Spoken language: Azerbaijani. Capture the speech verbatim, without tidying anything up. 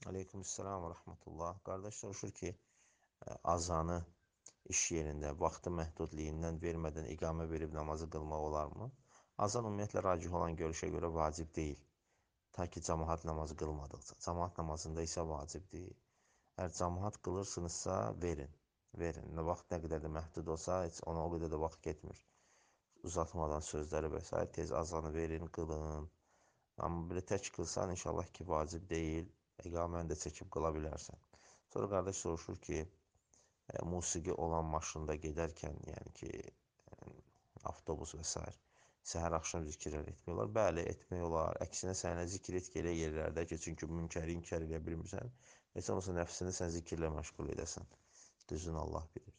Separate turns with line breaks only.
Aleykümselam və rəhmətullah. Qardaş soruşur ki, ə, azanı iş yerində vaxtı məhdudluğundan vermədən iqamə verib namazı qılmaq olarmı? Azan ümumiyyətlə racih olan görüşə görə vacib deyil. Ta ki, cəmaət namazı qılmadıqca. Cəmaət namazında isə vacibdir. Əgər cəmaət qılırsınızsa, verin. Verin. Nə vaxt nə qədər də məhdud olsa, heç ona o qədər də vaxt getmir. Uzatmadan sözləri və s. tez azanı verin, qılın. Amma belə tək qılsan, inşallah ki, vacib deyil. İqaməni də çəkib qıla bilərsən. Sonra qardaş soruşur ki, e, musiqi olan maşında gedərkən, yəni ki, e, avtobus və s. səhər axşam zikirlər etmək olar. Bəli, etmək olar. Əksinə sənə zikr et ki, elə yerlərdə ki, çünki münkəri inkar edə bilmirsən. Heç olmasa nəfsini sən zikirlə məşğul edəsən. Düzün Allah bilir.